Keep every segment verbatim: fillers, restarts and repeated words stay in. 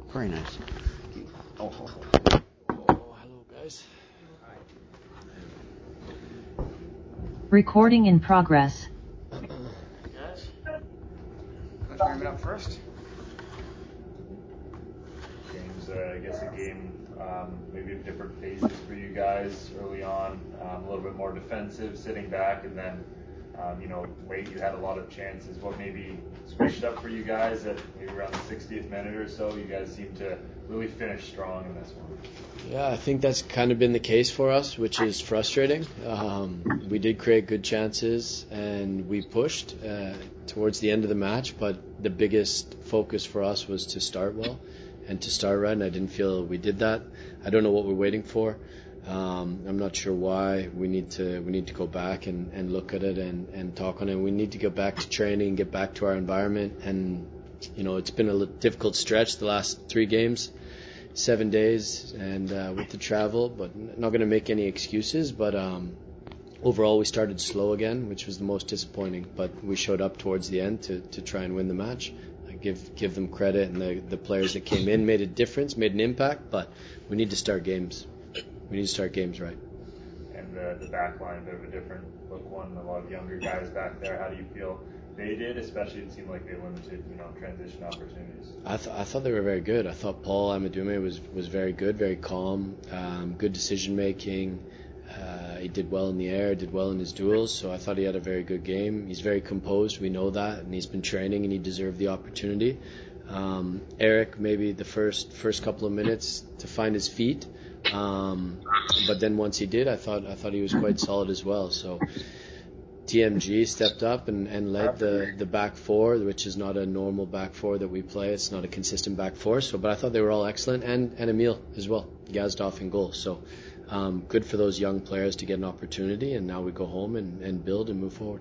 Very nice. Oh, oh, oh. Oh, hello, guys. Recording in progress. Guys, let's warm it up first. James, uh, I guess a game um, maybe of different phases for you guys early on, um, a little bit more defensive, sitting back, and then um, you know, late you had a lot of chances. What maybe switched up for you guys at maybe around the sixtieth minute or so? You guys seem to really finish strong in this one. Yeah, I think that's kind of been the case for us, which is frustrating. Um, we did create good chances and we pushed uh, towards the end of the match, but the biggest focus for us was to start well and to start right, and I didn't feel we did that. I don't know what we're waiting for. Um, I'm not sure why. We need to we need to go back and, and look at it and, and talk on it. We need to go back to training, get back to our environment, and you know it's been a difficult stretch the last three games. Seven days and uh, with the travel, but not going to make any excuses. But um, overall, we started slow again, which was the most disappointing. But we showed up towards the end to, to try and win the match. I give give them credit, and the, the players that came in made a difference, made an impact. But we need to start games. We need to start games right. And the, the back line, a bit of a different look one. A lot of younger guys back there. How do you feel they did? Especially it seemed like they limited, you know, transition opportunities. I, th- I thought they were very good. I thought Paul Amadume was, was very good, very calm, um, good decision making. Uh, he did well in the air, did well in his duels, so I thought he had a very good game. He's very composed, we know that, and he's been training and he deserved the opportunity. Um, Eric, maybe the first first couple of minutes to find his feet, um, but then once he did, I thought I thought he was quite solid as well. So T M G stepped up and, and led the, the back four, which is not a normal back four that we play. It's not a consistent back four. So, but I thought they were all excellent, and, and Emil as well, Gazdov in goal. So um, good for those young players to get an opportunity, and now we go home and, and build and move forward.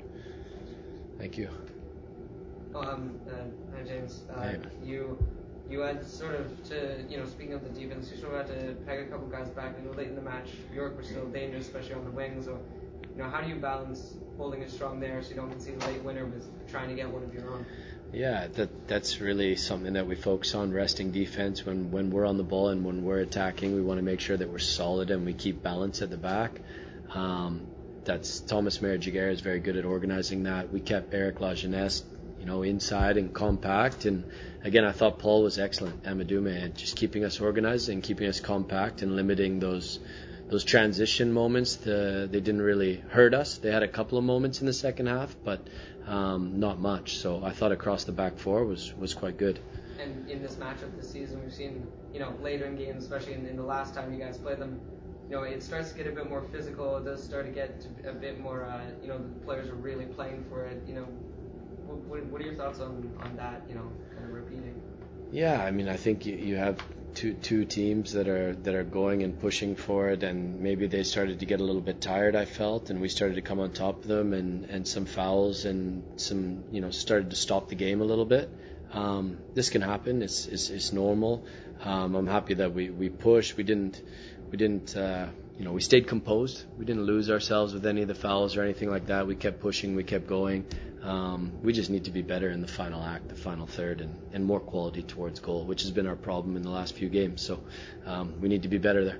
Thank you. Oh, um, uh, hi James. Uh, Hey. You you had sort of to, you know, speaking of the defense, you sort of had to peg a couple guys back. You know, late in the match, York was still dangerous, especially on the wings. So, you know, how do you balance holding it strong there so you don't concede a late winner with trying to get one of your own? Yeah, that that's really something that we focus on, resting defense. When when we're on the ball and when we're attacking, we want to make sure that we're solid and we keep balance at the back. Um, that's Thomas Mayer-Jaguar is very good at organizing that. We kept Eric Lajeunesse, you know, inside and compact. And again, I thought Paul was excellent, Amadume, just keeping us organized and keeping us compact and limiting those those transition moments. The, they didn't really hurt us. They had a couple of moments in the second half, but um, not much. So I thought across the back four was, was quite good. And in this matchup this season, we've seen, you know, later in games, especially in, in the last time you guys played them, you know, it starts to get a bit more physical. It does start to get to a bit more, uh, you know, the players are really playing for it. You know, what, what are your thoughts on, on that, you know, kind of repeating? Yeah, I mean, I think you, you have two two teams that are that are going and pushing for it, and maybe they started to get a little bit tired, I felt, and we started to come on top of them, and, and some fouls and some, you know, started to stop the game a little bit. Um, this can happen. It's it's, it's normal. Um, I'm happy that we, we pushed. We didn't we didn't uh, you know we stayed composed. We didn't lose ourselves with any of the fouls or anything like that. We kept pushing. We kept going. Um, we just need to be better in the final act, the final third, and, and more quality towards goal, which has been our problem in the last few games. So um, we need to be better there.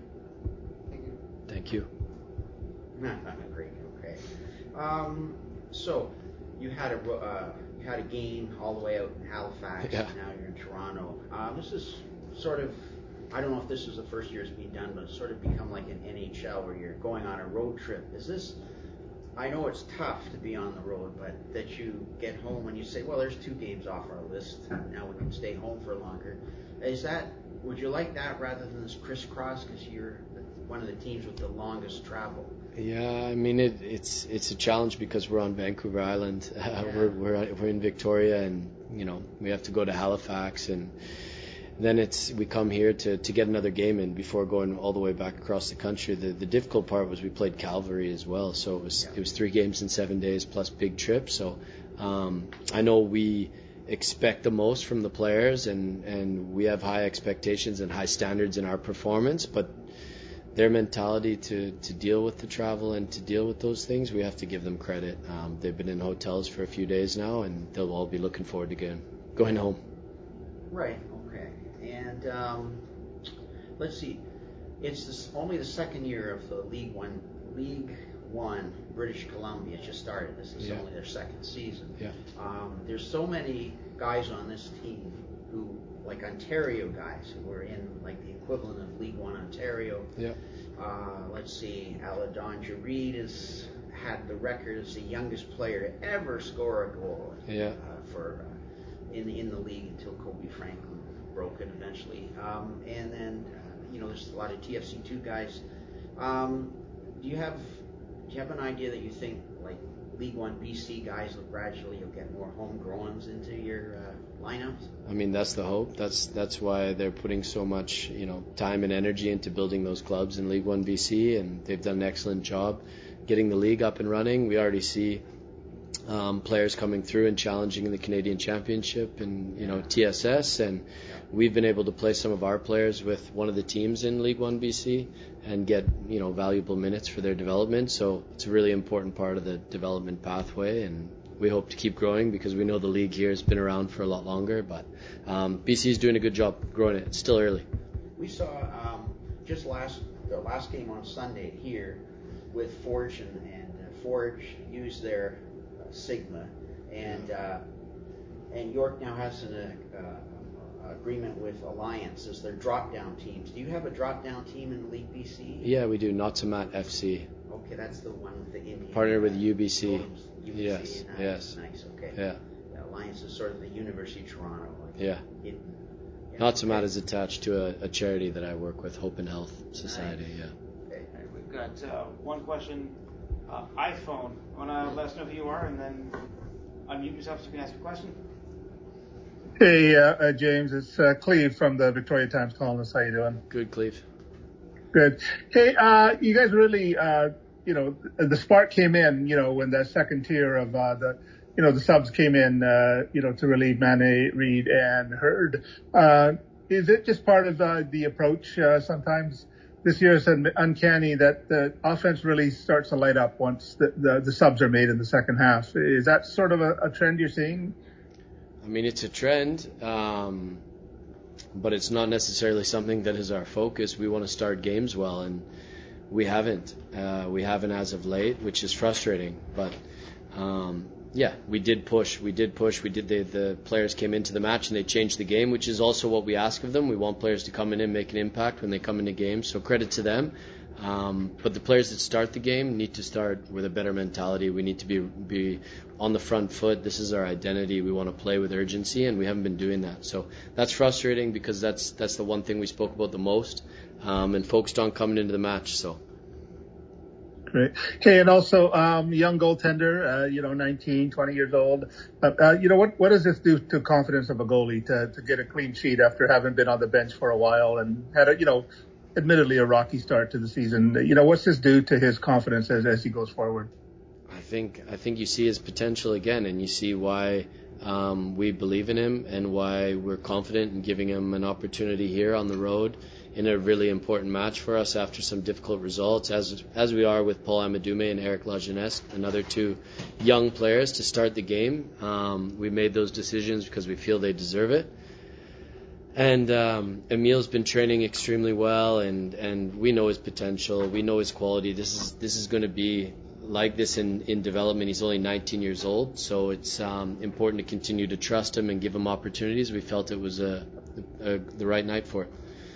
Thank you. Thank you. Great. Okay. Um, so you had a uh, you had a game all the way out in Halifax. Yeah. And now you're in Toronto. Um, this is sort of, I don't know if this is the first year it's been done, but it's sort of become like an N H L where you're going on a road trip. Is this? I know it's tough to be on the road, but that you get home and you say, well, there's two games off our list. Now we can stay home for longer. Is that, would you like that rather than this crisscross because you're one of the teams with the longest travel? Yeah, I mean it, it's it's a challenge because we're on Vancouver Island. Uh, Yeah. We're we're we're in Victoria, and you know we have to go to Halifax, and then it's we come here to, to get another game in before going all the way back across the country. The the difficult part was we played Calgary as well, so it was Yeah. it was three games in seven days plus big trip. So um, I know we expect the most from the players, and, and we have high expectations and high standards in our performance, but their mentality to, to deal with the travel and to deal with those things, we have to give them credit. Um, they've been in hotels for a few days now, and they'll all be looking forward to going, going home. Right. Okay. And and um, let's see, it's this, only the second year of the League One. League One, British Columbia just started. This is yeah. only their second season. Yeah. Um, there's so many guys on this team who, like Ontario guys, who are in like the equivalent of League One Ontario. Yeah. Uh, let's see, Aladondra Reed has had the record as the youngest player to ever score a goal. Yeah. Uh, for uh, in in the league until Kobe Franklin broke it eventually. Um, and then uh, you know there's a lot of T F C two guys. Um, do you have do you have an idea that you think like League One B C guys will gradually you'll get more homegrowns into your uh, lineups? I mean, that's the hope. That's that's why they're putting so much, you know, time and energy into building those clubs in League One B C, and they've done an excellent job getting the league up and running. We already see um, players coming through and challenging in the Canadian Championship and, you know, T S S, and we've been able to play some of our players with one of the teams in League One B C and get, you know, valuable minutes for their development. So it's a really important part of the development pathway, and we hope to keep growing because we know the league here has been around for a lot longer, but um, B C is doing a good job growing it. It's still early. We saw um, just last the last game on Sunday here with Forge, and, and uh, Forge used their uh, Sigma, and uh, and York now has an uh, agreement with Alliance as their drop-down teams. Do you have a drop-down team in the League B C? Yeah, we do. Notsamat F C. Okay, that's the one with the Indian. Partnered with uh, U B C. U B C. Yes, Nice, yes. Nice, okay. Yeah. The Alliance is sort of the University of Toronto. Like Yeah. It, yeah. Notsamat Okay. is attached to a, a charity that I work with, Hope and Health Society. Nice. Yeah. Okay. All right, we've got uh, one question. Uh, iPhone. Want to let us know who you are and then unmute yourself so you can ask a question? Hey, uh, uh, James, it's uh, Cleve from the Victoria Times Colonist. How you doing? Good, Cleve. Good. Hey, uh, you guys really, uh, you know, the spark came in, you know, when the second tier of uh, the, you know, the subs came in, uh, you know, to relieve Mane, Reed, and Hurd. Uh, is it just part of uh, the approach? Uh, sometimes this year it's uncanny that the offense really starts to light up once the, the, the subs are made in the second half. Is that sort of a, a trend you're seeing? I mean, it's a trend, um, but it's not necessarily something that is our focus. We want to start games well, and we haven't. Uh, we haven't as of late, which is frustrating. But um, yeah, we did push. We did push. We did. The, the players came into the match and they changed the game, which is also what we ask of them. We want players to come in and make an impact when they come into games. So credit to them. Um, but the players that start the game need to start with a better mentality. We need to be be on the front foot. This is our identity. We want to play with urgency, and we haven't been doing that. So that's frustrating because that's that's the one thing we spoke about the most, um, and focused on coming into the match. So. Great. Okay, and also um, young goaltender, uh, you know, nineteen, twenty years old. Uh, uh, you know, what what does this do to confidence of a goalie to to get a clean sheet after having been on the bench for a while and had a, you know, admittedly a rocky start to the season? You know, what's this do to his confidence as, as he goes forward? I think I think you see his potential again, and you see why um, we believe in him and why we're confident in giving him an opportunity here on the road in a really important match for us after some difficult results, as as we are with Paul Amadume and Eric Lajeunesse, another two young players to start the game. Um, we made those decisions because we feel they deserve it. And um, Emil's been training extremely well, and, and we know his potential. We know his quality. This is this is going to be like this in, in development. He's only nineteen years old, so it's um, important to continue to trust him and give him opportunities. We felt it was a, a, the right night for it.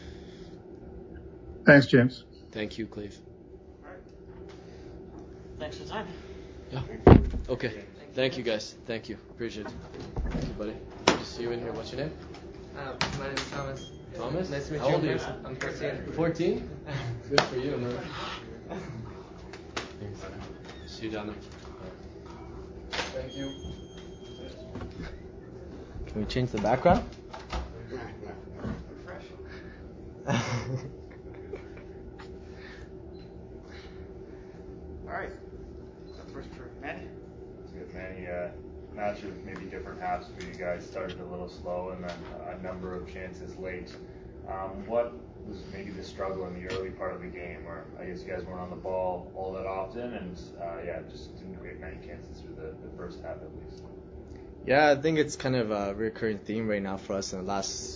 Thanks, James. Thank you, Cleve. All right. Thanks for the time. Yeah. Okay. Thank you, guys. Thank you. Appreciate it. Thank you, buddy. Good to see you in here. What's your name? Uh, my name is Thomas. Thomas? Nice to meet How you. old are you? I'm fourteen. fourteen? Good for you, man. Thanks. See you down there. Thank you. Can we change the background? All right. So first for Manny. It's good, Manny. Uh, match of maybe different halves for you guys. Started a little slow and then a number of chances late. Um, what was maybe the struggle in the early part of the game, where I guess you guys weren't on the ball all that often, and uh, yeah, just didn't create many chances through the, the first half at least. Yeah, I think it's kind of a recurring theme right now for us in the last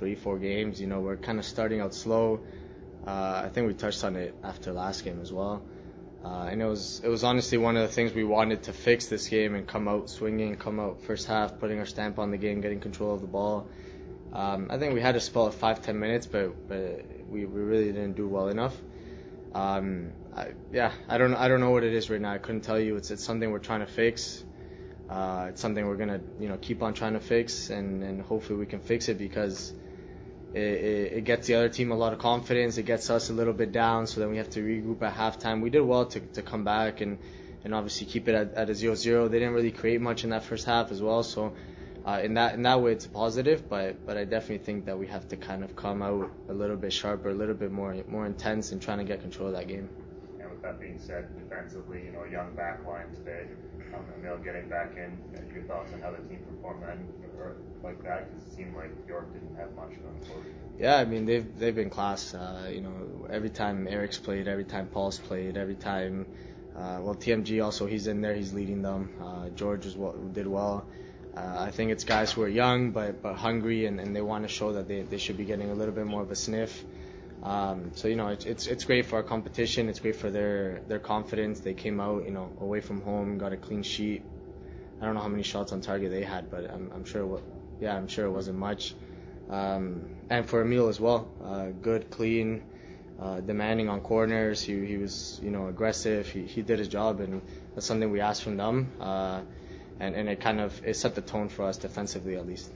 three, four games. You know, we're kind of starting out slow. Uh, I think we touched on it after last game as well. Uh, and it was it was honestly one of the things we wanted to fix this game and come out swinging, come out first half, putting our stamp on the game, getting control of the ball. Um, I think we had a spell of five, ten minutes, but, but we, we really didn't do well enough. Um, I, yeah, I don't I don't know what it is right now. I couldn't tell you. It's it's something we're trying to fix. Uh, it's something we're gonna you know keep on trying to fix, and, and hopefully we can fix it because it, it, it gets the other team a lot of confidence. It gets us a little bit down, so then we have to regroup at halftime. We did well to to come back and, and obviously keep it at, at a zero zero. They didn't really create much in that first half as well, so. Uh, in that in that way, it's a positive, but but I definitely think that we have to kind of come out a little bit sharper, a little bit more more intense in trying to get control of that game. And with that being said, defensively, you know, young back line today, um, Emil getting back in. Your thoughts on how the team performed then, or like that? Because it seemed like York didn't have much going forward. Yeah, I mean they've they've been class. Uh, you know, every time Eric's played, every time Paul's played, every time. Uh, well, T M G also, he's in there, he's leading them. Uh, George was well, did well. Uh, I think it's guys who are young but but hungry and, and they want to show that they, they should be getting a little bit more of a sniff. Um, so you know it's it's it's great for our competition. It's great for their their confidence. They came out you know away from home, got a clean sheet. I don't know how many shots on target they had, but I'm I'm sure it, yeah I'm sure it wasn't much. Um, and for Emil as well, uh, good, clean, uh, demanding on corners. He he was you know aggressive. He he did his job, and that's something we asked from them. Uh, And, and it kind of it set the tone for us defensively at least.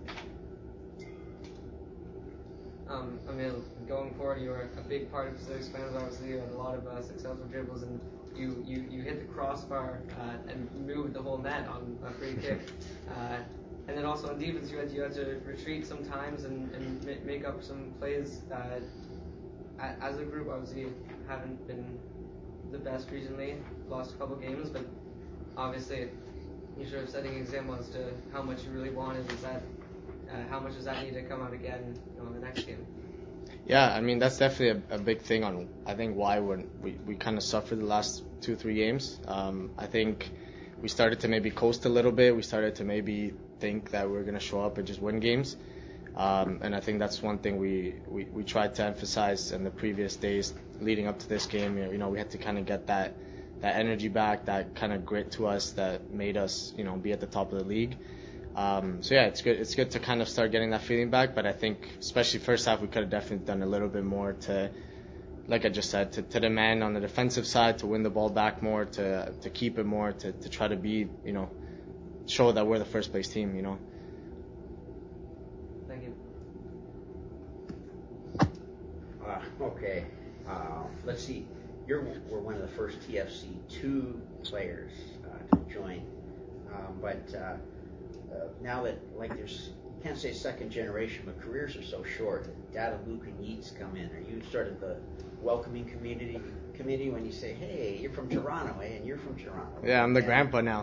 Um, I mean, going forward, you were a big part of the expansion. Obviously, you had a lot of uh, successful dribbles, and you, you, you hit the crossbar uh, and moved the whole net on a free kick. Uh, and then also on defense, you had you had to retreat sometimes and, and make up some plays. Uh, as a group, obviously, haven't been the best recently. Lost a couple games, but obviously. You sort of setting an example as to how much you really wanted. Is that uh, how much does that need to come out again you know, in the next game? Yeah, I mean that's definitely a, a big thing on I think why we're, we we kind of suffered the last two three games. Um, I think we started to maybe coast a little bit. We started to maybe think that we we're gonna show up and just win games. Um, and I think that's one thing we, we, we tried to emphasize in the previous days leading up to this game. You know, we had to kind of get that. that energy back, that kind of grit to us that made us, you know, be at the top of the league. Um, so yeah, it's good. It's good to kind of start getting that feeling back. But I think, especially first half, we could have definitely done a little bit more to, like I just said, to, to demand on the defensive side, to win the ball back more, to to keep it more, to, to try to be, you know, show that we're the first place team, you know. Thank you. Uh, okay, uh, let's see. You were one of the first T F C two players uh, to join, um, but uh, uh, now that like there's you can't say second generation, but careers are so short. Dada, Luke, and Yeats come in. Are you sort of the welcoming community committee when you say, "Hey, you're from Toronto, eh? And you're from Toronto." Yeah, I'm the and, grandpa now.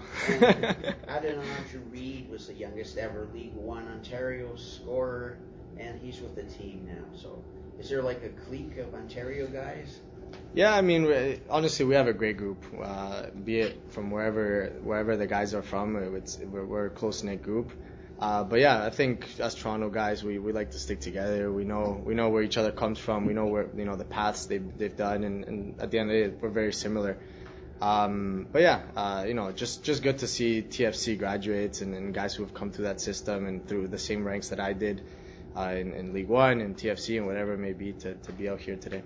Adenauju Reid was the youngest ever League One Ontario scorer, and he's with the team now. So, is there like a clique of Ontario guys? Yeah, I mean, honestly, we have a great group. Uh, be it from wherever wherever the guys are from, it's we're, we're a close knit group. Uh, but yeah, I think as Toronto guys, we, we like to stick together. We know we know where each other comes from. We know where you know the paths they've they've done, and, and at the end of the day, we're very similar. Um, but yeah, uh, you know, just just good to see T F C graduates and, and guys who have come through that system and through the same ranks that I did uh, in, in League One and T F C and whatever it may be to, to be out here today.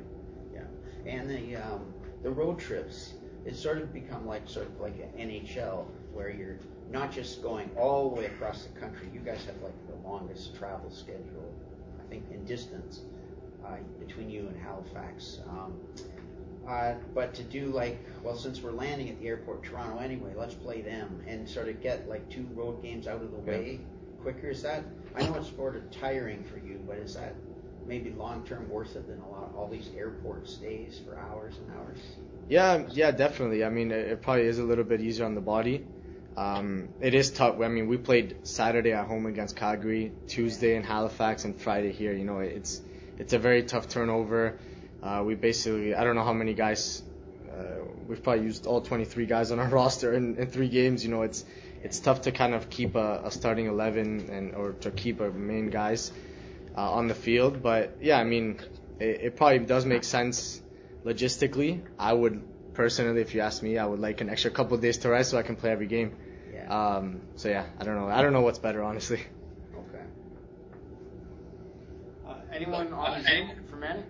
And the um, the road trips, it's sort of become like sort of like an N H L where you're not just going all the way across the country. You guys have like the longest travel schedule, I think, in distance uh, between you and Halifax. Um, uh, but to do like, well, since we're landing at the airport in Toronto anyway, let's play them and sort of get like two road games out of the way yeah. quicker. Is that? I know it's sort of tiring for you, but is that maybe long-term worth it than a lot all these airport stays for hours and hours? Yeah, yeah, definitely. I mean, it, it probably is a little bit easier on the body. Um, it is tough. I mean, we played Saturday at home against Calgary, Tuesday in Halifax, and Friday here. You know, it's it's a very tough turnover. Uh, we basically, I don't know how many guys, uh, we've probably used all twenty-three guys on our roster in, in three games. You know, it's it's tough to kind of keep a, a starting eleven and or to keep our main guys. uh, on the field. But yeah, I mean, it, it probably does make sense logistically. I would personally, if you ask me, I would like an extra couple of days to rest so I can play every game. Yeah. Um, so yeah, I don't know. I don't know what's better, honestly. Okay. Uh, anyone on Zoom for Manny?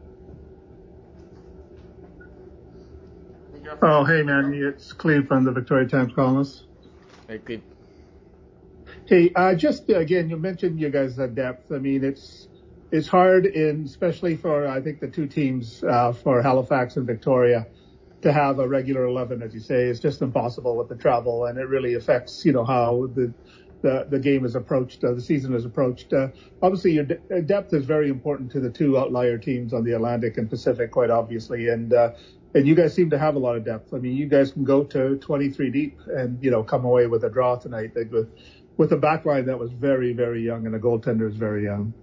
Oh, hey, man, it's Cleve from the Victoria Times Columnist. Very good. Hey, uh, just uh, again, you mentioned you guys' uh, depth. I mean, it's it's hard, in especially for I think the two teams uh, for Halifax and Victoria to have a regular eleven, as you say. It's just impossible with the travel, and it really affects you know how the the, the game is approached, uh, the season is approached. Uh, obviously, your de- depth is very important to the two outlier teams on the Atlantic and Pacific, quite obviously, and. Uh, And you guys seem to have a lot of depth. I mean, you guys can go to twenty-three deep and, you know, come away with a draw tonight with, with a backline that was very, very young and a goaltender is very young.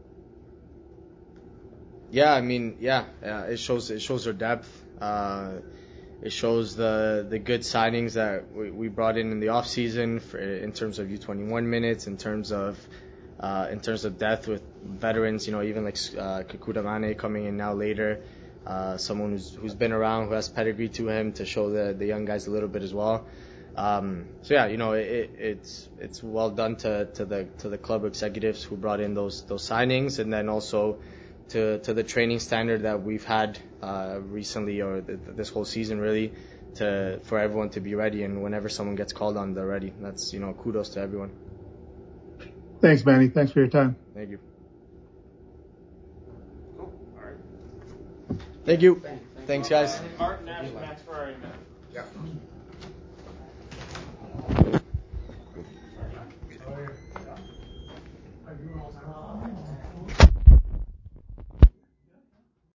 Yeah, I mean, yeah, yeah it shows it shows our depth. Uh, it shows the the good signings that we, we brought in in the off season for, in terms of U twenty-one minutes, in terms of uh, in terms of depth with veterans. You know, even like uh, Kakuta Mane coming in now later. Uh, someone who's who's been around, who has pedigree to him to show the the young guys a little bit as well. Um, so yeah, you know, it, it's it's well done to, to the to the club executives who brought in those those signings, and then also to to the training standard that we've had uh, recently or the, this whole season really, to for everyone to be ready, and whenever someone gets called on, they're ready. That's you know kudos to everyone. Thanks, Manny. Thanks for your time. Thank you. Cool. All right. Thank you. Thanks. Thanks, guys. Uh, Martin, Nash, Max Ferrari, man. Yeah.